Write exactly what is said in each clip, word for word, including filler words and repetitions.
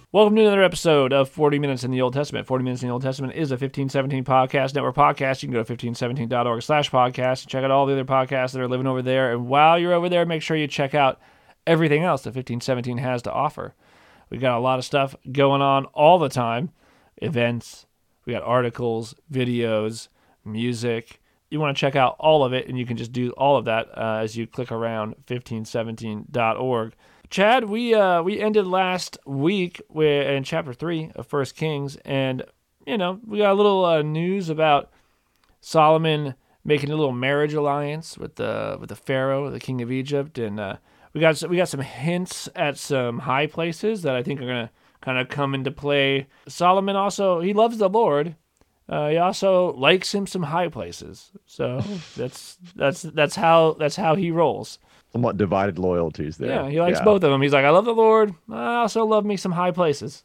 Welcome to another episode of forty Minutes in the Old Testament. forty Minutes in the Old Testament is a fifteen seventeen Podcast Network podcast. You can go to fifteen seventeen dot org slash podcast and check out all the other podcasts that are living over there. And while you're over there, make sure you check out everything else that fifteen seventeen has to offer. We got a lot of stuff going on all the time. Events, we got articles, videos, music. You want to check out all of it, and you can just do all of that uh, as you click around fifteen seventeen dot org. Chad, we uh, we ended last week with, in chapter three of First Kings, and you know we got a little uh, news about Solomon making a little marriage alliance with the with the Pharaoh, the king of Egypt, and uh, we got we got some hints at some high places that I think are gonna kind of come into play. Solomon also he loves the Lord. Uh, he also likes him some high places, so that's that's that's how that's how he rolls. Somewhat divided loyalties there. Yeah, he likes yeah. both of them. He's like, I love the Lord. I also love me some high places.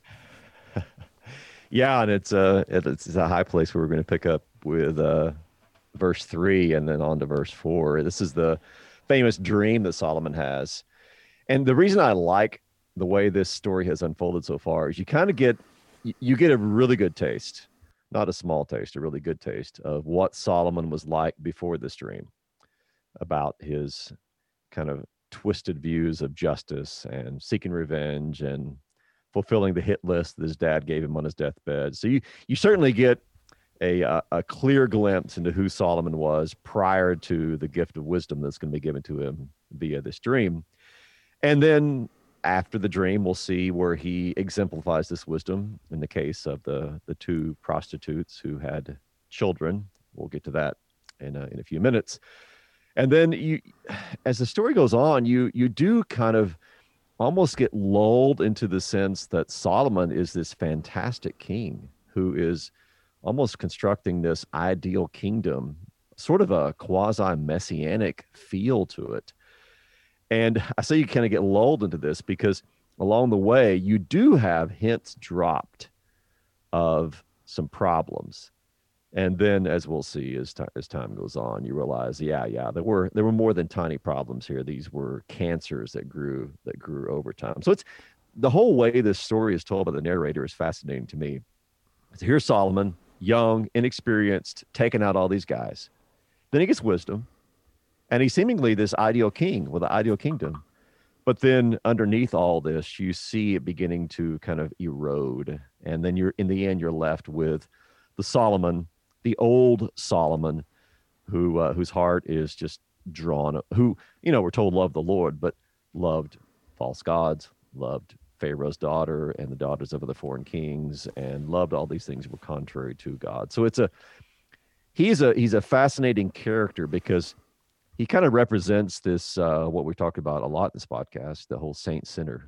Yeah, and it's a it's a high place where we're going to pick up with uh, verse three and then on to verse four. This is the famous dream that Solomon has, and the reason I like the way this story has unfolded so far is you kind of get you get a really good taste, not a small taste, a really good taste of what Solomon was like before this dream, about his kind of twisted views of justice and seeking revenge and fulfilling the hit list that his dad gave him on his deathbed. So you you certainly get a a, a clear glimpse into who Solomon was prior to the gift of wisdom that's going to be given to him via this dream. And then after the dream, we'll see where he exemplifies this wisdom in the case of the the two prostitutes who had children. We'll get to that in a, in a few minutes. And then you, as the story goes on, you you do kind of almost get lulled into the sense that Solomon is this fantastic king who is almost constructing this ideal kingdom, sort of a quasi-messianic feel to it. And I say you kind of get lulled into this because along the way, you do have hints dropped of some problems. And then, as we'll see as, t- as time goes on, you realize, yeah, yeah, there were there were more than tiny problems here. These were cancers that grew that grew over time. So it's the whole way this story is told by the narrator is fascinating to me. So here's Solomon, young, inexperienced, taking out all these guys. Then he gets wisdom, and he's seemingly this ideal king with an ideal kingdom. But then underneath all this, you see it beginning to kind of erode, and then you're in the end, you're left with the Solomon. The old Solomon, who uh, whose heart is just drawn, who, you know, we're told loved the Lord, but loved false gods, loved Pharaoh's daughter and the daughters of other foreign kings, and loved all these things that were contrary to God. So it's a he's a he's a fascinating character because he kind of represents this uh, what we talked about a lot in this podcast, the whole saint sinner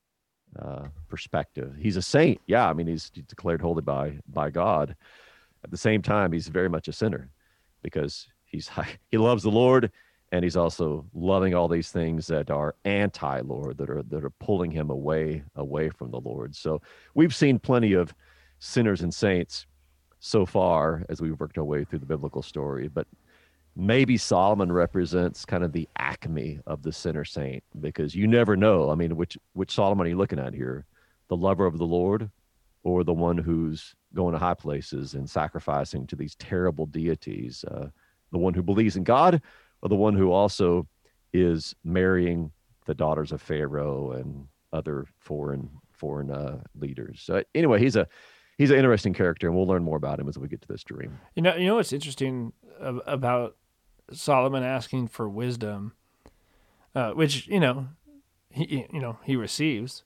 uh, perspective. He's a saint, yeah. I mean, he's declared holy by by God. At the same time, he's very much a sinner because he's he loves the Lord, and he's also loving all these things that are anti-Lord, that are that are pulling him away away from the Lord. So we've seen plenty of sinners and saints so far as we've worked our way through the biblical story, but maybe Solomon represents kind of the acme of the sinner saint, because you never know. I mean, which which Solomon are you looking at here? The lover of the Lord, or the one who's going to high places and sacrificing to these terrible deities, uh, the one who believes in God, or the one who also is marrying the daughters of Pharaoh and other foreign foreign uh, leaders. So anyway, he's a he's an interesting character, and we'll learn more about him as we get to this dream. You know, you know what's interesting about Solomon asking for wisdom, uh, which you know, he you know he receives,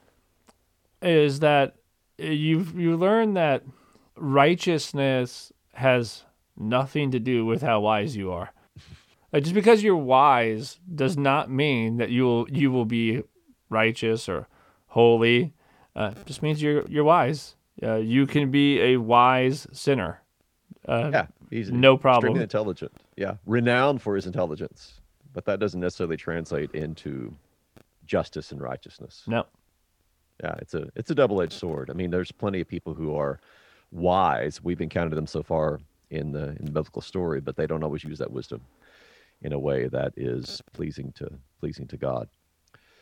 is that you you learn that righteousness has nothing to do with how wise you are. Like, just because you're wise does not mean that you will you will be righteous or holy. Uh, just means you're you're wise. Uh, you can be a wise sinner. Uh, yeah, he's no problem. Extremely intelligent. Yeah, renowned for his intelligence, but that doesn't necessarily translate into justice and righteousness. No. Yeah, it's a it's a double-edged sword. I mean, there's plenty of people who are wise. We've encountered them so far in the in the biblical story, but they don't always use that wisdom in a way that is pleasing to pleasing to God.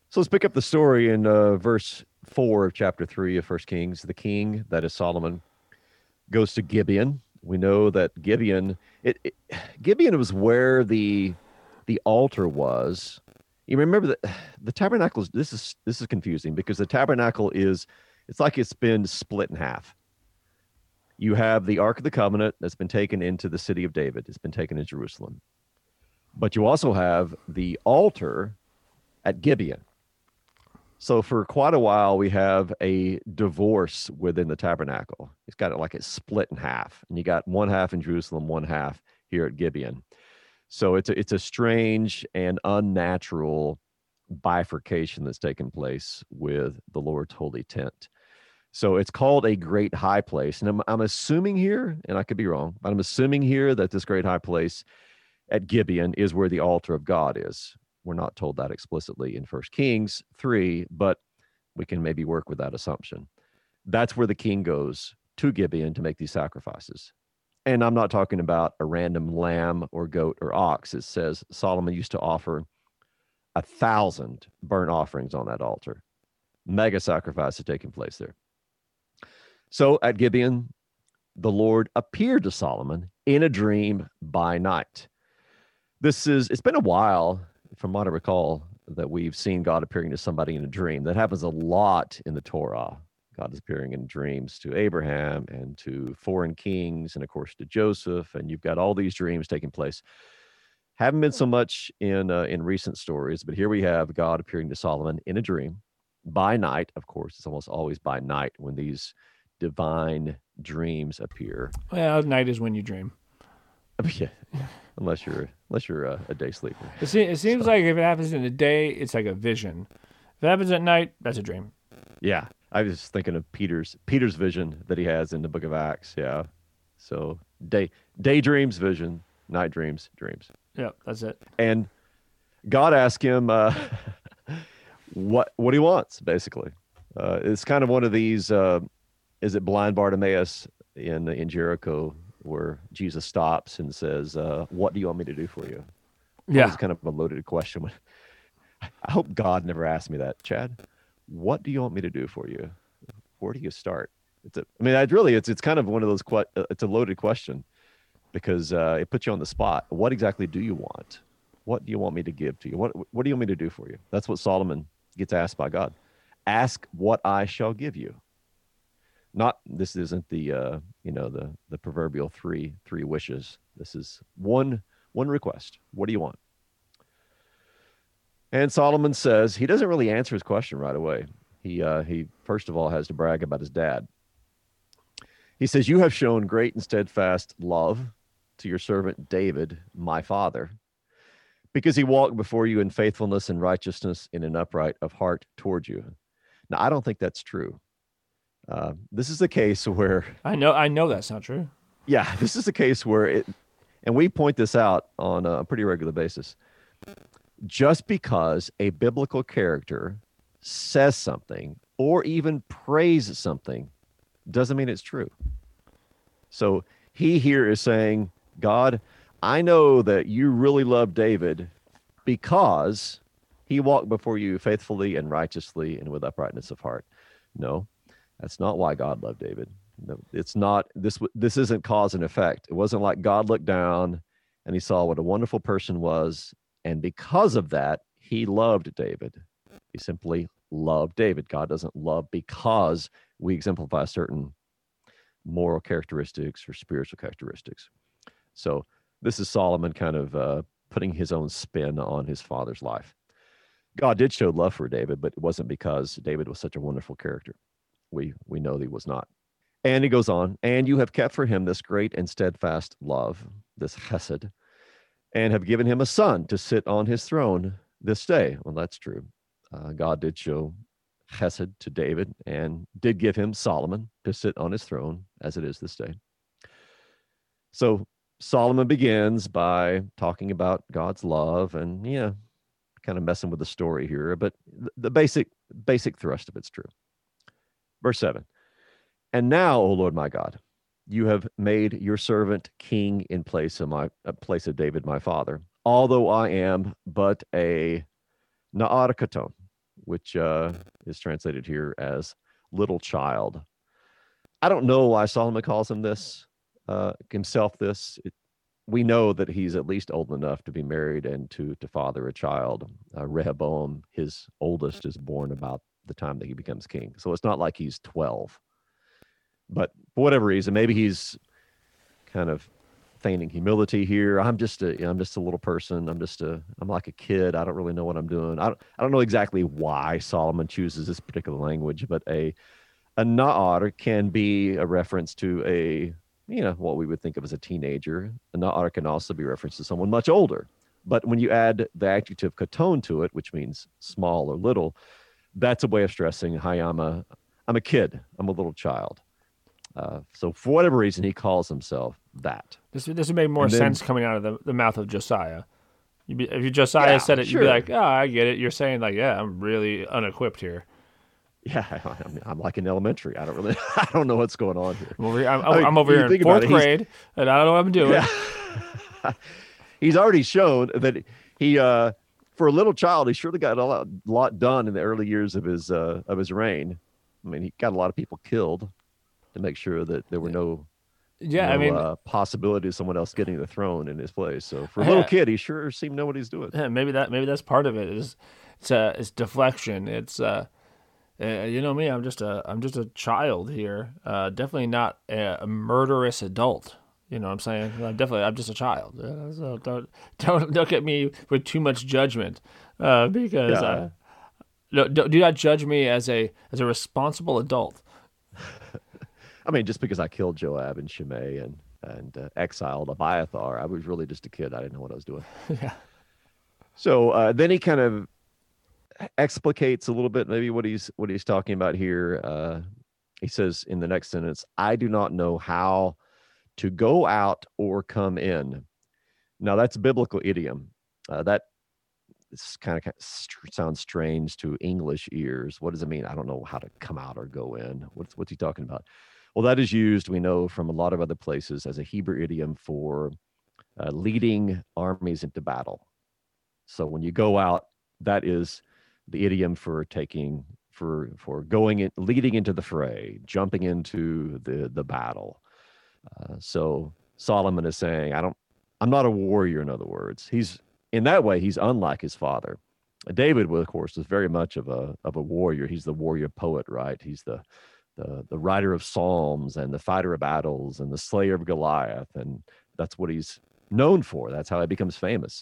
So let's pick up the story in uh, verse four of chapter three of First Kings. The king, that is Solomon, goes to Gibeon. We know that Gibeon, it, it Gibeon was where the the altar was. You remember that the tabernacle is this is this is confusing because the tabernacle is it's like it's been split in half. You have the Ark of the Covenant that's been taken into the city of David. It's been taken to Jerusalem. But you also have the altar at Gibeon. So for quite a while, we have a divorce within the tabernacle. It's got it like it's split in half. And you got one half in Jerusalem, one half here at Gibeon. So it's a, it's a strange and unnatural bifurcation that's taken place with the Lord's holy tent. So it's called a great high place. And I'm, I'm assuming here, and I could be wrong, but I'm assuming here that this great high place at Gibeon is where the altar of God is. We're not told that explicitly in First Kings three, but we can maybe work with that assumption. That's where the king goes to Gibeon to make these sacrifices. And I'm not talking about a random lamb or goat or ox. It says Solomon used to offer a thousand burnt offerings on that altar. Mega sacrifices taking place there. So at Gibeon, the Lord appeared to Solomon in a dream by night. This is, it's been a while, from what I recall, that we've seen God appearing to somebody in a dream. That happens a lot in the Torah. God is appearing in dreams to Abraham and to foreign kings and, of course, to Joseph. And you've got all these dreams taking place. Haven't been so much in uh, in recent stories, but here we have God appearing to Solomon in a dream by night. Of course, it's almost always by night when these divine dreams appear. Well, night is when you dream. Yeah, unless you're unless you're a, a day sleeper. It, se- it seems so. Like if it happens in the day, it's like a vision. If it happens at night, that's a dream. Yeah, I was thinking of Peter's Peter's vision that he has in the Book of Acts. Yeah, so day daydreams, vision, night dreams, dreams. Yeah, that's it. And God asked him uh, what what he wants. Basically, uh, it's kind of one of these. Uh, is it blind Bartimaeus in in Jericho, where Jesus stops and says, uh, what do you want me to do for you? Yeah. It's kind of a loaded question. I hope God never asked me that, Chad. What do you want me to do for you? Where do you start? It's a, I mean, I really, it's it's kind of one of those, que- it's a loaded question because uh, it puts you on the spot. What exactly do you want? What do you want me to give to you? What What do you want me to do for you? That's what Solomon gets asked by God. Ask what I shall give you. Not, this isn't the, uh, you know, the, the proverbial three, three wishes. This is one, one request. What do you want? And Solomon says, he doesn't really answer his question right away. He, uh, he first of all has to brag about his dad. He says, you have shown great and steadfast love to your servant David, my father, because he walked before you in faithfulness and righteousness in an upright of heart towards you. Now, I don't think that's true. Uh, this is the case where I know I know that's not true. Yeah, this is the case where it, and we point this out on a pretty regular basis. Just because a biblical character says something or even praises something doesn't mean it's true. So he here is saying, God, I know that you really love David because he walked before you faithfully and righteously and with uprightness of heart. No. That's not why God loved David. No, it's not, this, this isn't cause and effect. It wasn't like God looked down and he saw what a wonderful person was. And because of that, he loved David. He simply loved David. God doesn't love because we exemplify certain moral characteristics or spiritual characteristics. So this is Solomon kind of uh, putting his own spin on his father's life. God did show love for David, but it wasn't because David was such a wonderful character. We we know that he was not. And he goes on, and you have kept for him this great and steadfast love, this chesed, and have given him a son to sit on his throne this day. Well, that's true. Uh, God did show chesed to David and did give him Solomon to sit on his throne as it is this day. So Solomon begins by talking about God's love and, yeah, kind of messing with the story here, but the basic basic thrust of it's true. Verse seven, and now, O Lord my God, you have made your servant king in place of my uh, place of David, my father, although I am but a Na'ar Katon. which uh, is translated here as little child. I don't know why Solomon calls him this, uh, himself this. It, we know that he's at least old enough to be married and to to father a child. Uh, Rehoboam, his oldest, is born about the time that he becomes king. So it's not like he's twelve. But for whatever reason, maybe he's kind of feigning humility here. I'm just a, you know, I'm just a little person. I'm just a, I'm like a kid. I don't really know what I'm doing. I don't, I don't know exactly why Solomon chooses this particular language, but a, a na'ar can be a reference to a, you know, what we would think of as a teenager. A na'ar can also be referenced to someone much older. But when you add the adjective katon to it, which means small or little, that's a way of stressing, hi, I'm a, I'm a kid. I'm a little child. Uh, so for whatever reason, he calls himself that. This this would make more then, sense coming out of the, the mouth of Josiah. You'd be, if you Josiah yeah, said it, sure. you'd be like, "Oh, I get it." You're saying like, "Yeah, I'm really unequipped here." Yeah, I'm, I'm like in elementary. I don't really, I don't know what's going on here. I'm over here, I'm, I mean, I'm over here in fourth it, grade, and I don't know what I'm doing. Yeah. He's already shown that he, uh, for a little child, he surely got a lot, lot done in the early years of his uh, of his reign. I mean, he got a lot of people killed to make sure that there were no, yeah, no I mean, uh, possibility of someone else getting the throne in his place. So for a little yeah. kid, he sure seemed to know what he's doing. Yeah, maybe that maybe that's part of it. Is it's uh, it's deflection. It's uh, uh, you know me. I'm just a I'm just a child here. Uh, definitely not a, a murderous adult. You know what I'm saying? I'm definitely I'm just a child. Uh, so don't don't look at me with too much judgment, uh, because Yeah. uh, no, do, do not judge me as a as a responsible adult. I mean, just because I killed Joab and Shimei and and uh, exiled Abiathar, I was really just a kid. I didn't know what I was doing. Yeah. So uh, then he kind of explicates a little bit, maybe what he's what he's talking about here. Uh, he says in the next sentence, "I do not know how to go out or come in." Now that's a biblical idiom. Uh, that this kind of, kind of st- sounds strange to English ears. What does it mean? I don't know how to come out or go in. What's what's he talking about? Well, that is used, we know, from a lot of other places as a Hebrew idiom for uh, leading armies into battle. So when you go out, that is the idiom for taking, for for going in, leading into the fray, jumping into the the battle. Uh, so Solomon is saying, I don't, I'm not a warrior. In other words, he's in that way he's unlike his father. David, of course, is very much of a of a warrior. He's the warrior poet, right? He's the the the writer of psalms and the fighter of battles and the slayer of Goliath, and that's what he's known for. That's how he becomes famous.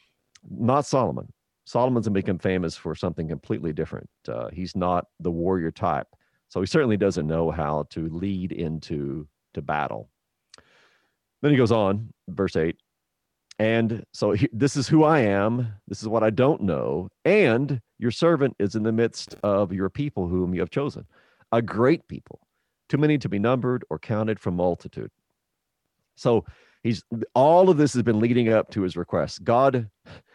Not Solomon. Solomon's become famous for something completely different. Uh, he's not the warrior type, so he certainly doesn't know how to lead into to battle. Then he goes on, verse eight, and so he, this is who I am. This is what I don't know, and your servant is in the midst of your people whom you have chosen, a great people, too many to be numbered or counted from multitude. So he's all of this has been leading up to his request. God,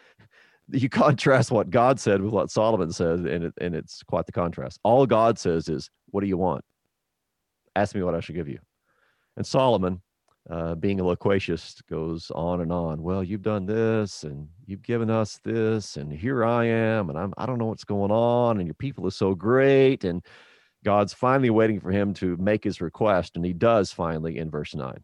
you contrast what God said with what Solomon said, and it, and it's quite the contrast. All God says is, "What do you want? Ask me what I should give you." And Solomon, uh, being a loquacious, goes on and on. Well, you've done this, and you've given us this, and here I am, and I'm I don't know what's going on, and your people are so great, and God's finally waiting for him to make his request, and he does finally in verse nine.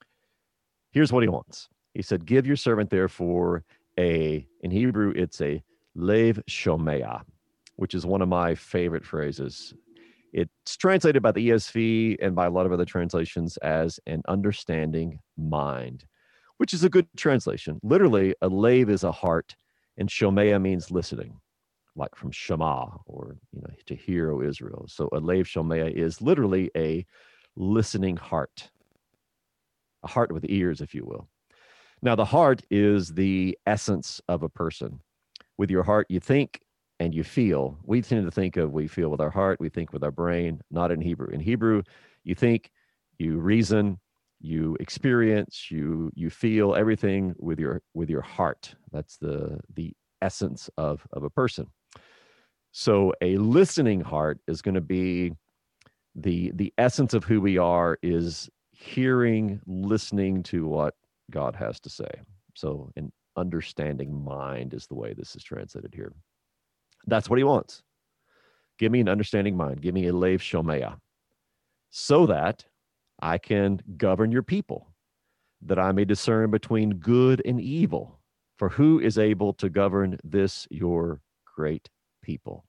Here's what he wants. He said, "Give your servant therefore a," in Hebrew, it's a lev shomeah, which is one of my favorite phrases. It's translated by the E S V and by a lot of other translations as an understanding mind, which is a good translation. Literally, a lev is a heart, and shomeah means listening, like from Shema, or, you know, to hear, O Israel. So a lev shomeah is literally a listening heart, a heart with ears, if you will. Now, the heart is the essence of a person. With your heart, you think and you feel. We tend to think of we feel with our heart, we think with our brain, not in Hebrew. In Hebrew, you think, you reason, you experience, you you feel everything with your with your heart. That's the the essence of, of a person. So a listening heart is going to be the the essence of who we are, is hearing, listening to what God has to say. So an understanding mind is the way this is translated here. That's what he wants. Give me an understanding mind. Give me a lev shomea, so that I can govern your people, that I may discern between good and evil. For who is able to govern this your great people?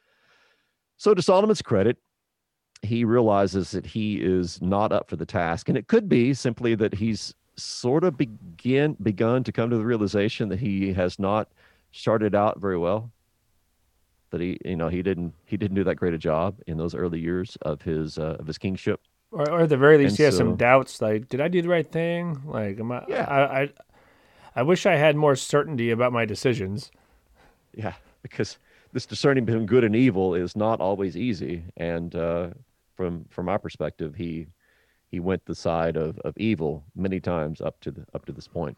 So to Solomon's credit, he realizes that he is not up for the task. And it could be simply that he's sort of begin begun to come to the realization that he has not started out very well. That he, you know, he didn't he didn't do that great a job in those early years of his uh, of his kingship. Or, or at the very least, And he has so- some doubts. Like, did I do the right thing? Like, am I? Yeah. I, I, I wish I had more certainty about my decisions. Yeah, because this discerning between good and evil is not always easy. And uh, from from my perspective, he he went the side of, of evil many times up to the up to this point.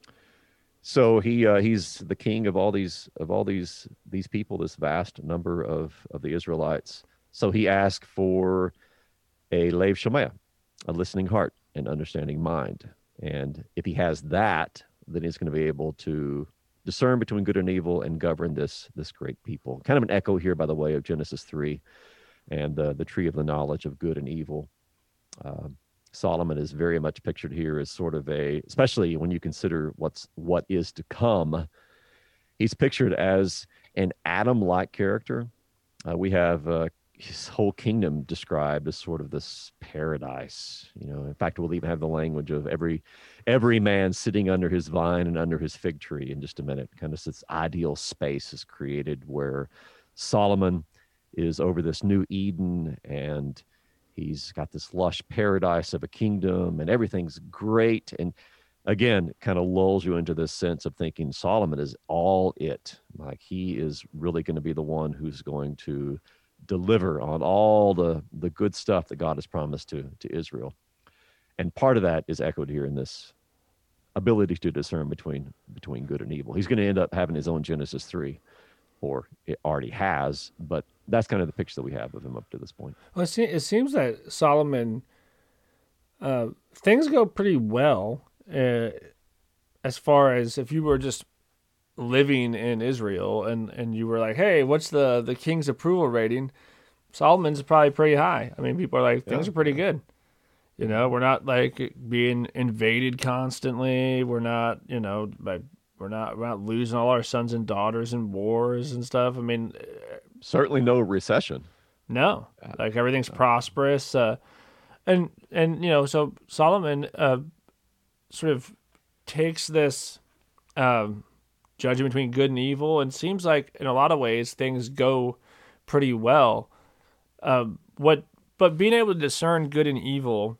So he uh, he's the king of all these of all these these people, this vast number of of the Israelites. So he asked for a lev shomea, a listening heart and understanding mind. And if he has that, then he's going to be able to discern between good and evil and govern this this great people. Kind of an echo here, by the way, of Genesis three and uh, the tree of the knowledge of good and evil. Um, Solomon is very much pictured here as sort of a, especially when you consider what's what is to come. He's pictured as an Adam-like character. Uh, we have uh, his whole kingdom described as sort of this paradise. You know, in fact, we'll even have the language of every every man sitting under his vine and under his fig tree in just a minute. Kind of this ideal space is created where Solomon is over this new Eden, and he's got this lush paradise of a kingdom, and everything's great. And again, it kind of lulls you into this sense of thinking Solomon is all it. Like he is really going to be the one who's going to deliver on all the, the good stuff that God has promised to, to Israel. And part of that is echoed here in this ability to discern between between good and evil. He's going to end up having his own Genesis three, or it already has, but that's kind of the picture that we have of him up to this point. Well, it, se- it seems that Solomon, uh, things go pretty well uh, as far as if you were just living in Israel and, and you were like, hey, what's the, the king's approval rating? Solomon's probably pretty high. I mean, people are like, things Yeah, are pretty yeah. good. You know, we're not like being invaded constantly. We're not, you know, like we're not we're not losing all our sons and daughters in wars and stuff. I mean, Certainly no recession. no, like everything's prosperous, uh, and and you know, so Solomon uh, sort of takes this um, judging between good and evil, and seems like in a lot of ways things go pretty well. Um, what, but being able to discern good and evil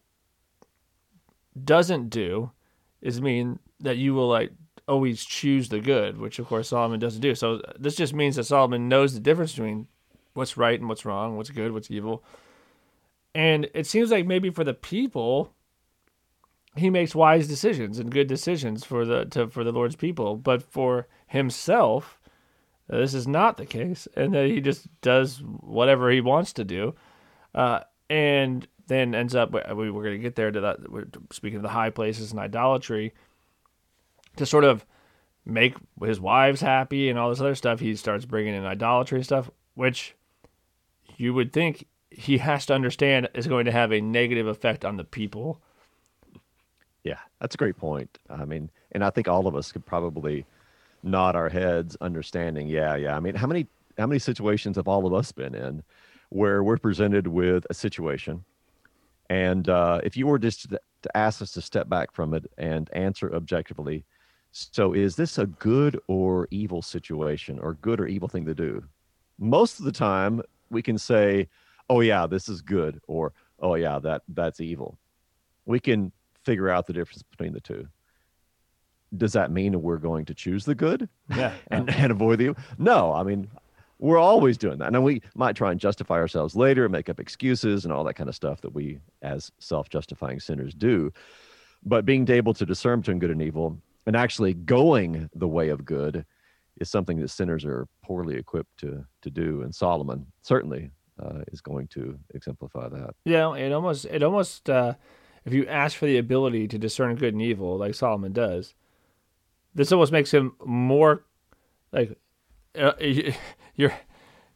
doesn't do is mean that you will like always choose the good, which of course Solomon doesn't do. So this just means that Solomon knows the difference between what's right and what's wrong, what's good, what's evil. And it seems like maybe for the people, he makes wise decisions and good decisions for the to, for the Lord's people. But for himself, uh, this is not the case, and that he just does whatever he wants to do, uh, and then ends up. We, we're going to get there to that. We're speaking of the high places and idolatry, to sort of make his wives happy and all this other stuff. He starts bringing in idolatry stuff, which you would think he has to understand is going to have a negative effect on the people. Yeah, that's a great point. I mean, and I think all of us could probably nod our heads understanding. Yeah, yeah. I mean, how many how many situations have all of us been in where we're presented with a situation, and uh, if you were just to, to ask us to step back from it and answer objectively, so is this a good or evil situation, or good or evil thing to do? Most of the time, we can say, "Oh yeah, this is good," or "Oh yeah, that that's evil." We can figure out the difference between the two. Does that mean we're going to choose the good Yeah, and, and avoid the evil? No, I mean, we're always doing that. And we might try and justify ourselves later and make up excuses and all that kind of stuff that we as self-justifying sinners do. But being able to discern between good and evil and actually going the way of good is something that sinners are poorly equipped to to do. And Solomon certainly uh, is going to exemplify that. yeah. It almost, it almost, uh, if you ask for the ability to discern good and evil, like Solomon does, this almost makes him more like uh, you're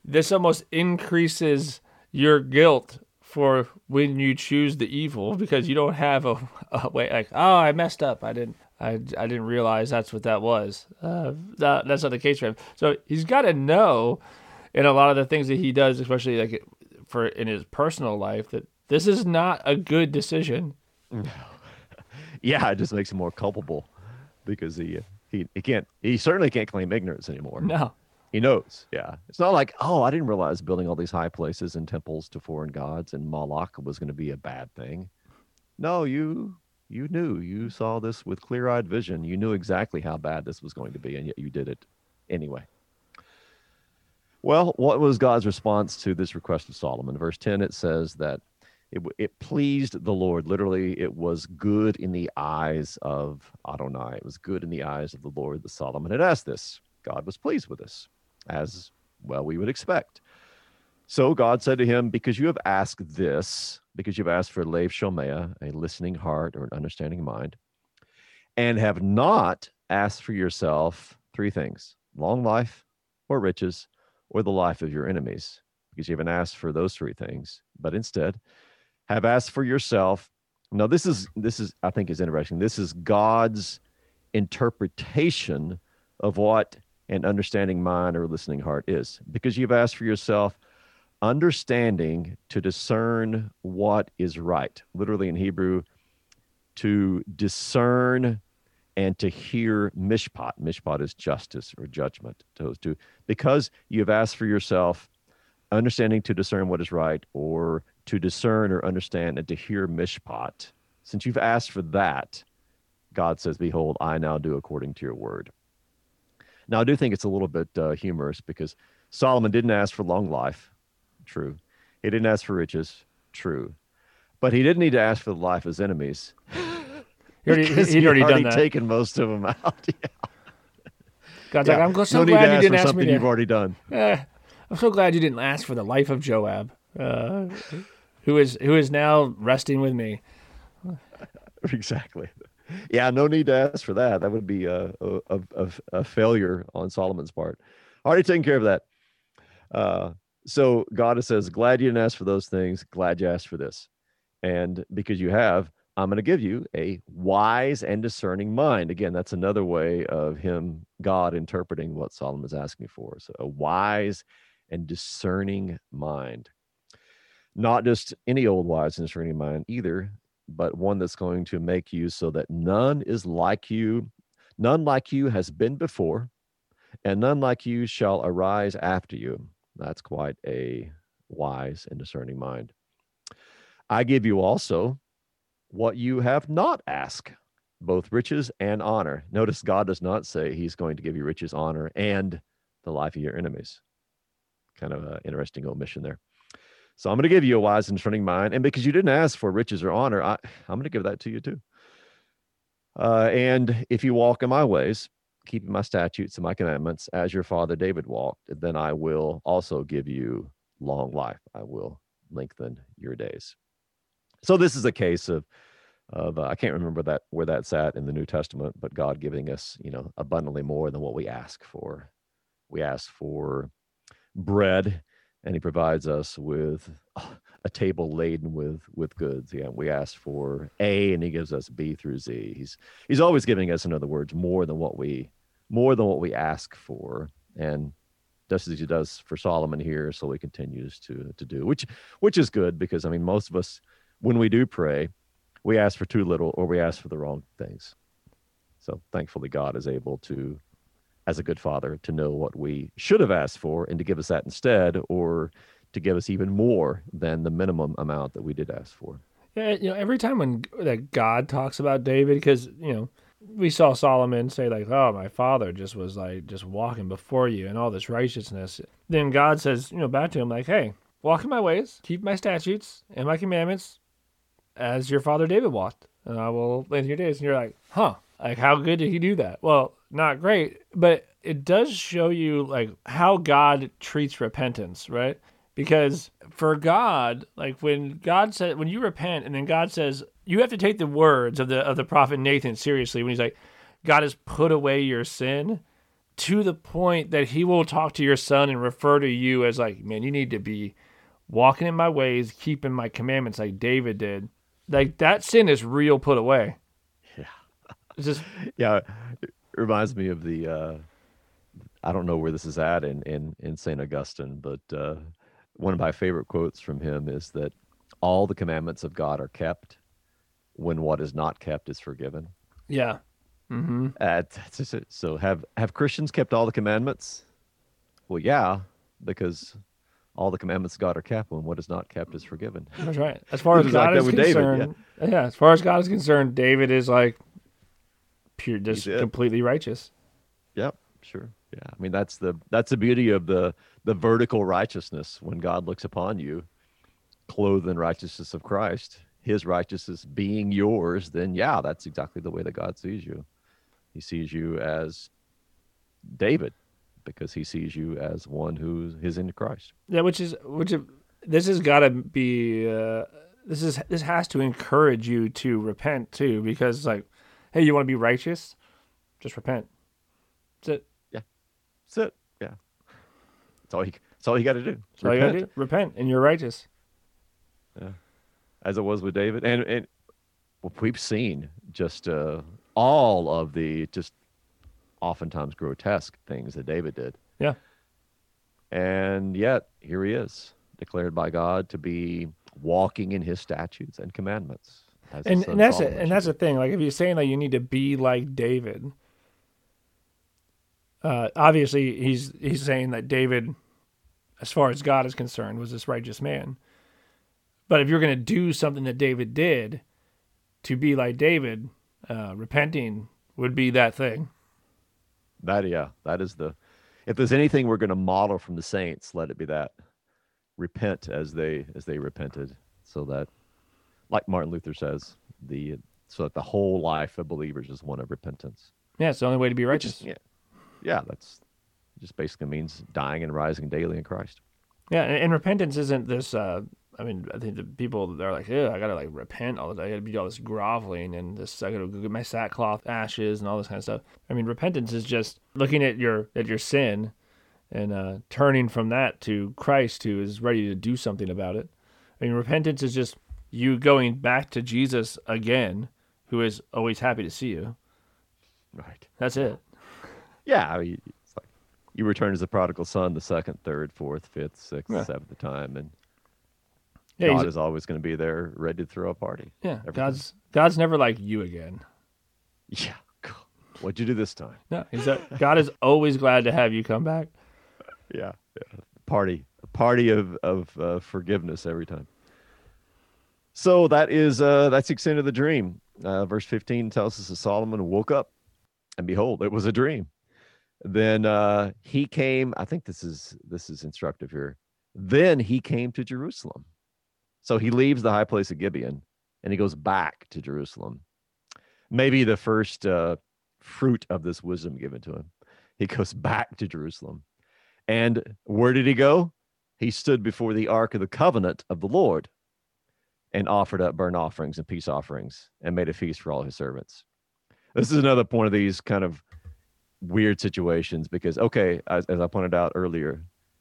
this almost increases your guilt for when you choose the evil, because you don't have a, a way like, oh, I messed up. I didn't, I, I didn't realize that's what that was. Uh, that, that's not the case for him. So he's got to know in a lot of the things that he does, especially like for in his personal life, that this is not a good decision. Yeah, it just makes him more culpable because he, he, he can't, he certainly can't claim ignorance anymore. No. He knows, yeah. It's not like, oh, I didn't realize building all these high places and temples to foreign gods and Moloch was going to be a bad thing. No, you you knew. You saw this with clear-eyed vision. You knew exactly how bad this was going to be, and yet you did it anyway. Well, what was God's response to this request of Solomon? Verse ten, it says that it, it pleased the Lord. Literally, it was good in the eyes of Adonai. It was good in the eyes of the Lord that Solomon had asked this. God was pleased with this, as well we would expect. So God said to him, because you have asked this, because you've asked for Lev Shomea, a listening heart or an understanding mind, and have not asked for yourself three things, long life or riches or the life of your enemies, because you haven't asked for those three things, but instead have asked for yourself. Now, this is, this is, I think is interesting. This is God's interpretation of what an understanding mind or listening heart is, because you've asked for yourself understanding to discern what is right. Literally in Hebrew, to discern and to hear mishpat. Mishpat is justice or judgment. Those two, because you have asked for yourself understanding to discern what is right, or to discern or understand and to hear mishpat. Since you've asked for that, God says, behold, I now do according to your word. Now, I do think it's a little bit uh, humorous, because Solomon didn't ask for long life. True. He didn't ask for riches. True. But he didn't need to ask for the life of his enemies. He already, he'd, he'd already, already done that. Taken most of them out. Yeah. God's yeah. like, I'm so no glad need to you didn't ask for ask something me to, you've already done. Eh, I'm so glad you didn't ask for the life of Joab, uh, who is who is now resting with me. Exactly. Yeah, no need to ask for that. That would be a, a, a, a failure on Solomon's part. Already taken care of that. Uh, so God says, glad you didn't ask for those things. Glad you asked for this. And because you have, I'm going to give you a wise and discerning mind. Again, that's another way of him, God, interpreting what Solomon is asking for. So a wise and discerning mind. Not just any old wise and discerning mind either, but one that's going to make you so that none is like you. None like you has been before, and none like you shall arise after you. That's quite a wise and discerning mind. I give you also what you have not asked, both riches and honor. Notice God does not say he's going to give you riches, honor, and the life of your enemies. Kind of an interesting omission there. So I'm going to give you a wise and discerning mind. And because you didn't ask for riches or honor, I, I'm going to give that to you too. Uh, and if you walk in my ways, keeping my statutes and my commandments as your father David walked, then I will also give you long life. I will lengthen your days. So this is a case of, of uh, I can't remember that where that's at in the New Testament, but God giving us, you know, abundantly more than what we ask for. We ask for bread, and he provides us with a table laden with with goods. Yeah, we ask for A, and he gives us B through Z. He's he's always giving us, in other words, more than what we more than what we ask for, and just as he does for Solomon here, so he continues to to do, which which is good, because I mean, most of us, when we do pray, we ask for too little or we ask for the wrong things. So thankfully, God is able to, as a good father, to know what we should have asked for and to give us that instead, or to give us even more than the minimum amount that we did ask for. Yeah, you know, every time when that God talks about David, because, you know, we saw Solomon say like, oh, my father just was like just walking before you and all this righteousness. Then God says, you know, back to him like, hey, walk in my ways, keep my statutes and my commandments as your father David walked, and I will lengthen your days. And you're like, huh, like how good did he do that? Well, not great, but it does show you like how God treats repentance, right? Because for God, like when God said, when you repent, and then God says, you have to take the words of the of the prophet Nathan seriously when he's like, God has put away your sin. to the point that he will talk to your son and refer to you as like, man, you need to be walking in my ways, keeping my commandments like David did. Like that sin is real put away. Yeah. It's just, Yeah. It reminds me of the, uh, I don't know where this is at in, in, in Saint Augustine, but uh, one of my favorite quotes from him is that all the commandments of God are kept when what is not kept is forgiven. yeah. Mm-hmm. Uh, that's just it. So have, have Christians kept all the commandments? Well, yeah, because all the commandments of God are kept when what is not kept is forgiven. That's right. As far as Just like God that is with David, concerned, yeah. As far as God is concerned, David is like pure, just He's it. completely righteous. Yep, sure. Yeah. I mean, that's the that's the beauty of the the vertical righteousness. When God looks upon you, clothed in righteousness of Christ, his righteousness being yours, then yeah, that's exactly the way that God sees you. He sees you as David because he sees you as one who is in Christ. Yeah, which is which is, this has got to be uh, this is this has to encourage you to repent too, because it's like, hey, you want to be righteous, just repent. That's it. That's it. Yeah. That's all you that's all you got to do. That's all you gotta do. Repent, and you're righteous. Yeah. As it was with David. And and well, we've seen just uh, all of the just oftentimes grotesque things that David did. Yeah. And yet here he is, declared by God to be walking in his statutes and commandments. as his And, son and that's Solomon it. And should that's do. the thing. Like if you're saying that you need to be like David, uh, obviously he's he's saying that David, as far as God is concerned, was this righteous man. But if you're going to do something that David did, to be like David, uh, repenting would be that thing. That yeah, that is the if there's anything we're going to model from the saints, let it be that. Repent as they as they repented, so that, like Martin Luther says, the so that the whole life of believers is one of repentance. Yeah, it's the only way to be Which is- righteous. yeah, yeah, that's just basically means dying and rising daily in Christ. Yeah, and, and repentance isn't this. Uh, I mean, I think the people they're like, yeah, I gotta like repent all the time. I gotta be all this groveling and this. I gotta go get my sackcloth ashes and all this kind of stuff. I mean, repentance is just looking at your at your sin and uh, turning from that to Christ, who is ready to do something about it. I mean, repentance is just you going back to Jesus again, who is always happy to see you. Right. That's it. Yeah, I mean, it's like you return as a prodigal son the second, third, fourth, fifth, sixth, Yeah. seventh time, and Yeah, God he's- is always going to be there, ready to throw a party. yeah. every God's God's never like you again. Yeah. What'd you do this time? No, he's a, God is always glad to have you come back. Yeah, yeah. Party, a party of of uh, forgiveness every time. So that is uh, that's the extent of the dream. Uh, verse fifteen tells us that Solomon woke up, and behold, it was a dream. Then uh, he came. I think this is this is instructive here. Then he came to Jerusalem. So he leaves the high place of Gibeon, and he goes back to Jerusalem. Maybe the first uh, fruit of this wisdom given to him. He goes back to Jerusalem. And where did he go? He stood before the ark of the covenant of the Lord and offered up burnt offerings and peace offerings and made a feast for all his servants. This is another one of these kind of weird situations because, okay, as, as I pointed out earlier,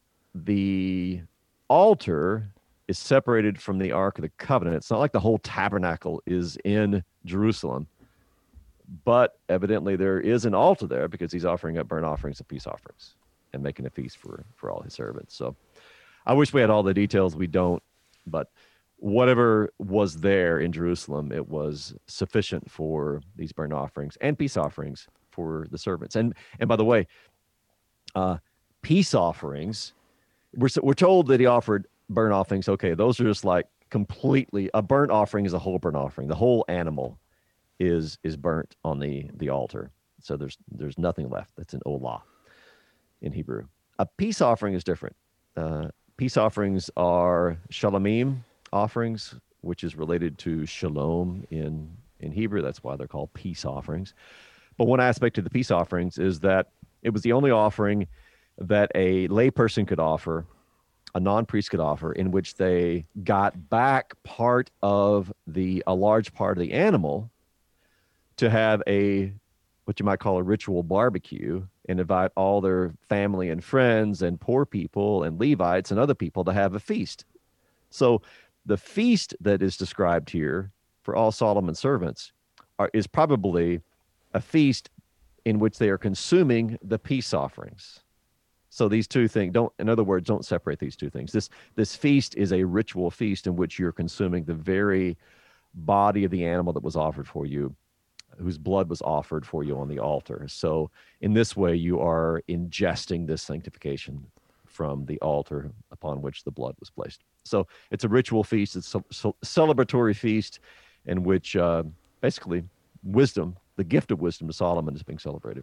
the altar is separated from the ark of the covenant. It's not like the whole tabernacle is in Jerusalem, but evidently there is an altar there because he's offering up burnt offerings and peace offerings and making a feast for, for all his servants. So I wish we had all the details. We don't, but whatever was there in Jerusalem, it was sufficient for these burnt offerings and peace offerings for the servants. And, and by the way, uh, peace offerings, we're, we're told that he offered burnt offerings. Okay. Those are just like completely, a burnt offering is a whole burnt offering. The whole animal is, is burnt on the, the altar. So there's, there's nothing left. That's an olah in Hebrew. A peace offering is different. Uh, peace offerings are shalomim offerings, which is related to shalom in, in Hebrew. That's why they're called peace offerings. But one aspect of the peace offerings is that it was the only offering that a layperson could offer, a non-priest could offer, in which they got back part of the, a large part of the animal to have a what you might call a ritual barbecue and invite all their family and friends and poor people and Levites and other people to have a feast. So the feast that is described here for all Solomon's servants are, is probably a feast in which they are consuming the peace offerings. So these two things don't, in other words, don't separate these two things. This, this feast is a ritual feast in which you're consuming the very body of the animal that was offered for you, whose blood was offered for you on the altar. So in this way, you are ingesting this sanctification from the altar upon which the blood was placed. So it's a ritual feast. It's a celebratory feast in which uh, basically wisdom, the gift of wisdom to Solomon, is being celebrated.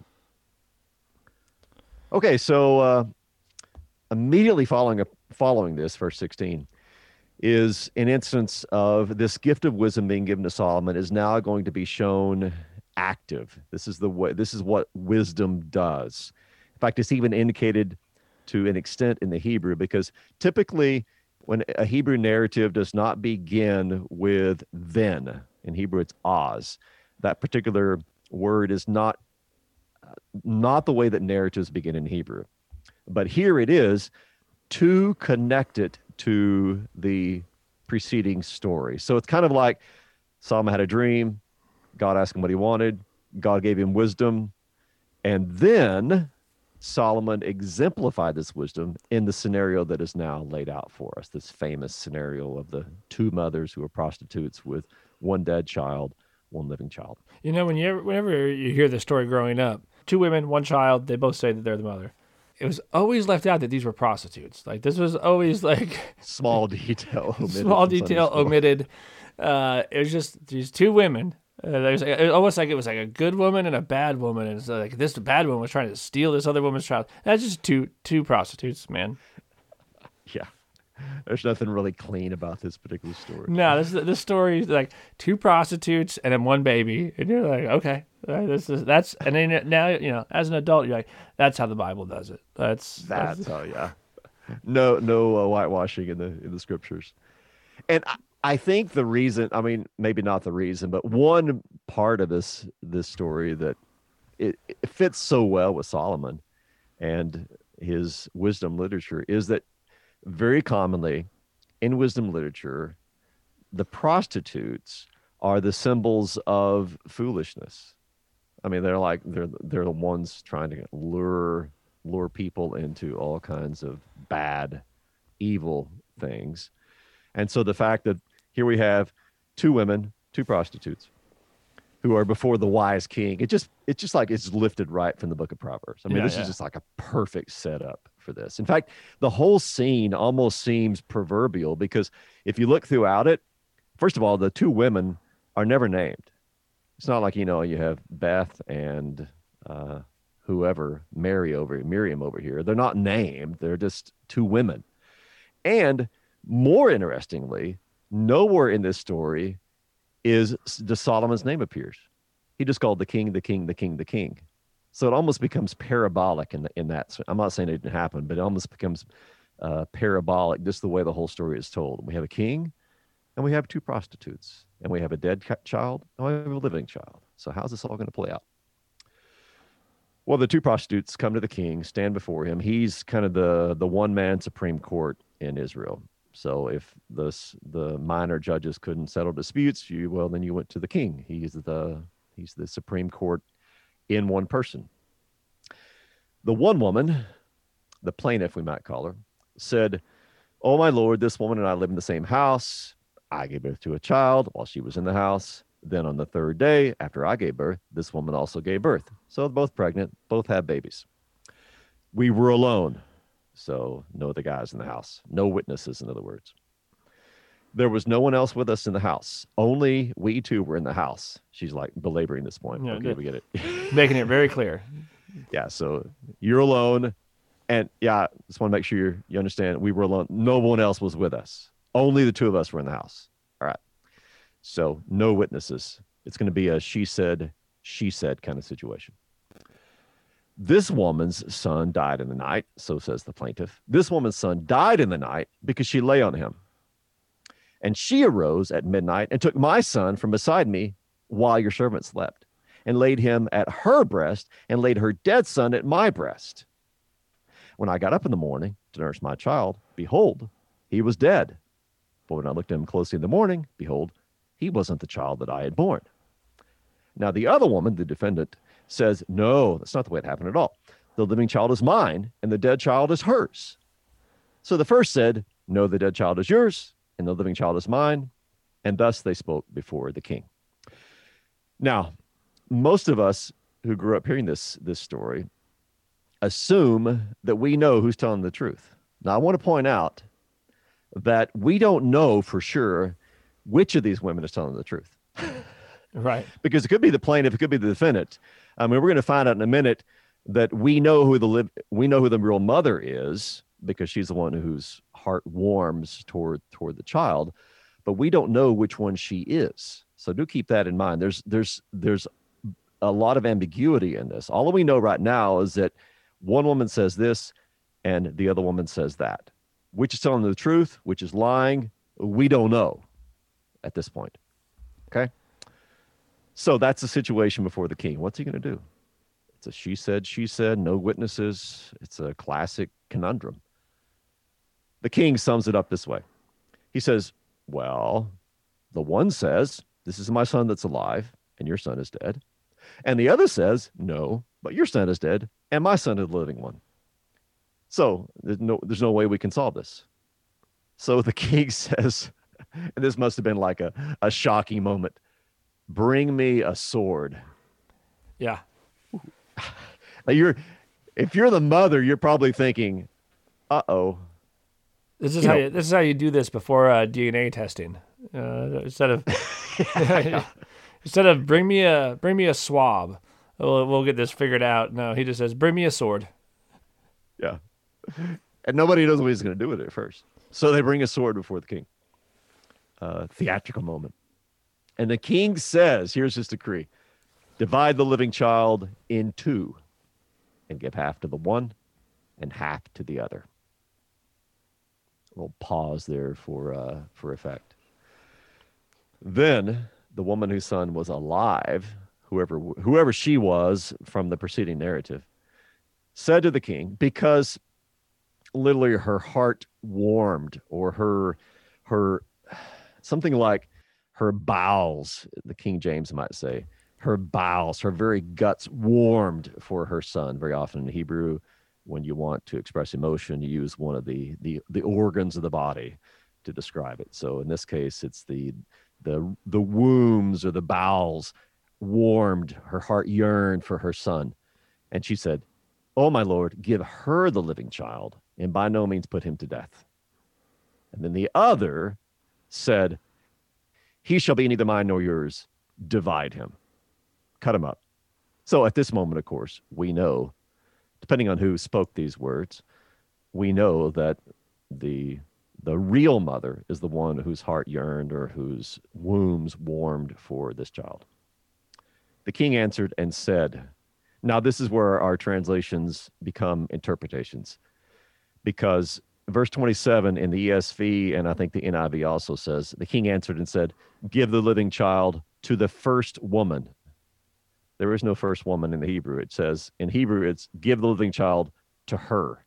Okay, so uh, immediately following following this, verse sixteen, is an instance of this gift of wisdom being given to Solomon is now going to be shown active. This is the way. This is what wisdom does. In fact, it's even indicated to an extent in the Hebrew, because typically when a Hebrew narrative does not begin with then, in Hebrew it's oz, that particular word is not not the way that narratives begin in Hebrew. But here it is to connect it to the preceding story. So it's kind of like Solomon had a dream, God asked him what he wanted, God gave him wisdom, and then Solomon exemplified this wisdom in the scenario that is now laid out for us, this famous scenario of the two mothers who are prostitutes with one dead child, one living child. You know, when you ever, whenever you hear the story growing up, two women, one child, they both say that they're the mother. It was always left out that these were prostitutes. Like, this was always like small detail omitted. Small detail omitted. Uh, it was just these two women. Uh, there's it was almost like it was like a good woman and a bad woman, and it's like this bad woman was trying to steal this other woman's child. That's just two two prostitutes, man. Yeah, there's nothing really clean about this particular story. No, this this story is like two prostitutes and then one baby, and you're like, okay, this is that's, and then now you know, as an adult, you're like, that's how the Bible does it. That's that's, that's how, yeah. No, no uh, whitewashing in the in the scriptures, and. I, I think the reason, I mean, maybe not the reason, but one part of this this story that it, it fits so well with Solomon and his wisdom literature is that very commonly in wisdom literature, the prostitutes are the symbols of foolishness. I mean, they're like they're they're the ones trying to lure lure people into all kinds of bad, evil things. And so the fact that here we have two women, two prostitutes, who are before the wise king. It just, it's just like it's lifted right from the book of Proverbs. I mean, yeah, this yeah. is just like a perfect setup for this. In fact, the whole scene almost seems proverbial because if you look throughout it, first of all, the two women are never named. It's not like, you know, you have Beth and uh, whoever, Mary over, Miriam over here. They're not named. They're just two women. And more interestingly, nowhere in this story is the Solomon's name appears. He just called the king, the king, the king, the king. So it almost becomes parabolic in the, in that. I'm not saying it didn't happen, but it almost becomes uh, parabolic, just the way the whole story is told. We have a king, and we have two prostitutes, and we have a dead child, and we have a living child. So how's this all going to play out? Well, the two prostitutes come to the king, stand before him. He's kind of the the one-man Supreme Court in Israel. So if the the minor judges couldn't settle disputes, you well then you went to the king. He's the he's the Supreme Court in one person. The one woman, the plaintiff we might call her, said, "Oh my lord, this woman and I live in the same house. I gave birth to a child while she was in the house. Then on the third day after I gave birth, this woman also gave birth. So both pregnant, both had babies. We were alone." So no other guys in the house, no witnesses, in other words. There was no one else with us in the house. Only we two were in the house. She's like belaboring this point. Yeah, okay, we get it. Making it very clear. Yeah, so you're alone. And yeah, just want to make sure you you understand we were alone. No one else was with us. Only the two of us were in the house. All right. So no witnesses. It's going to be a she said, she said kind of situation. This woman's son died in the night, so says the plaintiff. This woman's son died in the night because she lay on him. And she arose at midnight and took my son from beside me while your servant slept. and laid him at her breast, and laid her dead son at my breast. When I got up in the morning to nurse my child, behold, he was dead. But when I looked at him closely in the morning, behold, he wasn't the child that I had born. Now the other woman, the defendant, says, no, that's not the way it happened at all. The living child is mine, and the dead child is hers. So the first said, no, the dead child is yours, and the living child is mine. And thus they spoke before the king. Now, most of us who grew up hearing this, this story assume that we know who's telling the truth. Now, I want to point out that we don't know for sure which of these women is telling the truth. Right. Because it could be the plaintiff, it could be the defendant. I mean, we're going to find out in a minute that we know who the li- we know who the real mother is, because she's the one whose heart warms toward toward the child, but we don't know which one she is. So do keep that in mind. There's there's there's a lot of ambiguity in this. All we know right now is that one woman says this and the other woman says that. Which is telling the truth, which is lying, we don't know at this point. Okay? So that's the situation before the king. What's he going to do? It's a she said, she said, no witnesses. It's a classic conundrum. The king sums it up this way. He says, well, the one says, this is my son that's alive, and your son is dead. And the other says, no, but your son is dead, and my son is the living one. So there's no, there's no way we can solve this. So the king says, and this must have been like a, a shocking moment, bring me a sword. Yeah. Now you're, if you're the mother, you're probably thinking, uh-oh. This is You how know- you, this is how you do this before uh, D N A testing. Uh, instead of instead of bring me a bring me a swab, we'll, we'll get this figured out. No, he just says bring me a sword. Yeah. And nobody knows what he's going to do with it at first. So they bring a sword before the king. Uh, theatrical moment. And the king says, here's his decree, divide the living child in two and give half to the one and half to the other. A little pause there for, uh, for effect. Then the woman whose son was alive, whoever, whoever she was from the preceding narrative, said to the king, because literally her heart warmed, or her, her, something like her bowels, the King James might say, her bowels, her very guts warmed for her son. Very often in Hebrew, when you want to express emotion, you use one of the, the, the organs of the body to describe it. So in this case, it's the, the, the wombs or the bowels warmed, her heart yearned for her son. And she said, oh, my Lord, give her the living child, and by no means put him to death. And then the other said, he shall be neither mine nor yours. Divide him. Cut him up. So at this moment, of course, we know, depending on who spoke these words, we know that the, the real mother is the one whose heart yearned or whose wombs warmed for this child. The king answered and said, now, this is where our translations become interpretations, because verse twenty-seven in the E S V, and I think the N I V also says, the king answered and said, give the living child to the first woman. There is no first woman in the Hebrew. It says, in Hebrew, it's give the living child to her,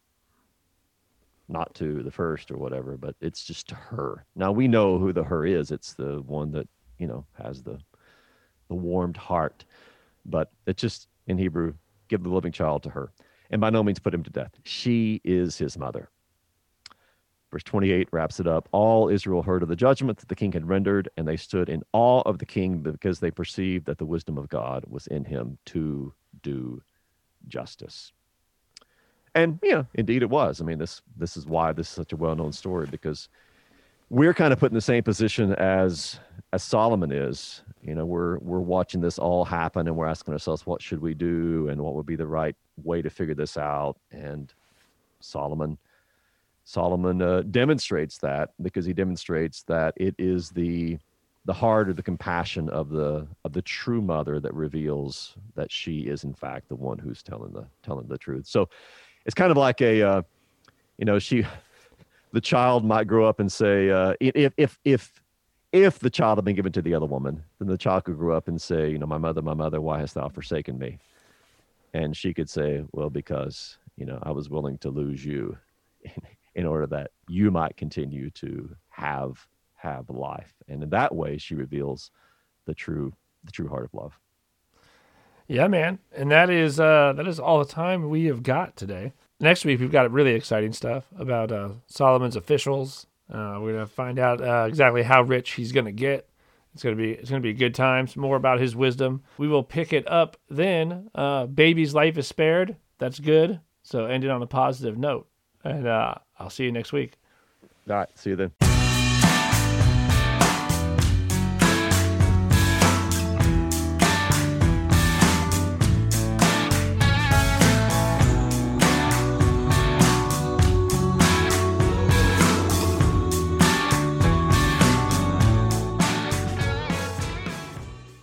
not to the first or whatever, but it's just to her. Now, we know who the her is. It's the one that, you know, has the, the warmed heart, but it's just, in Hebrew, give the living child to her, and by no means put him to death. She is his mother. Verse twenty-eight wraps it up. All Israel heard of the judgment that the king had rendered, and they stood in awe of the king because they perceived that the wisdom of God was in him to do justice. And, yeah, indeed it was. I mean, this this is why this is such a well-known story, because we're kind of put in the same position as as Solomon is. You know, we're we're watching this all happen, and we're asking ourselves, what should we do, and what would be the right way to figure this out? And Solomon, Solomon uh, demonstrates that, because he demonstrates that it is the the heart or the compassion of the of the true mother that reveals that she is in fact the one who's telling the telling the truth. So it's kind of like a, uh, you know, she, the child might grow up and say, uh, if if if. if the child had been given to the other woman, then the child could grow up and say, you know, my mother, my mother, why hast thou forsaken me? And she could say, well, because, you know, I was willing to lose you in, in order that you might continue to have have life. And in that way, she reveals the true the true heart of love. Yeah, man. And that is uh, that is all the time we have got today. Next week, we've got really exciting stuff about uh, Solomon's officials. Uh, we're gonna find out uh, exactly how rich he's gonna get. It's gonna be it's gonna be good times. More about his wisdom. We will pick it up then. Uh, baby's life is spared. That's good. So end it on a positive note. And uh, I'll see you next week. All right. See you then.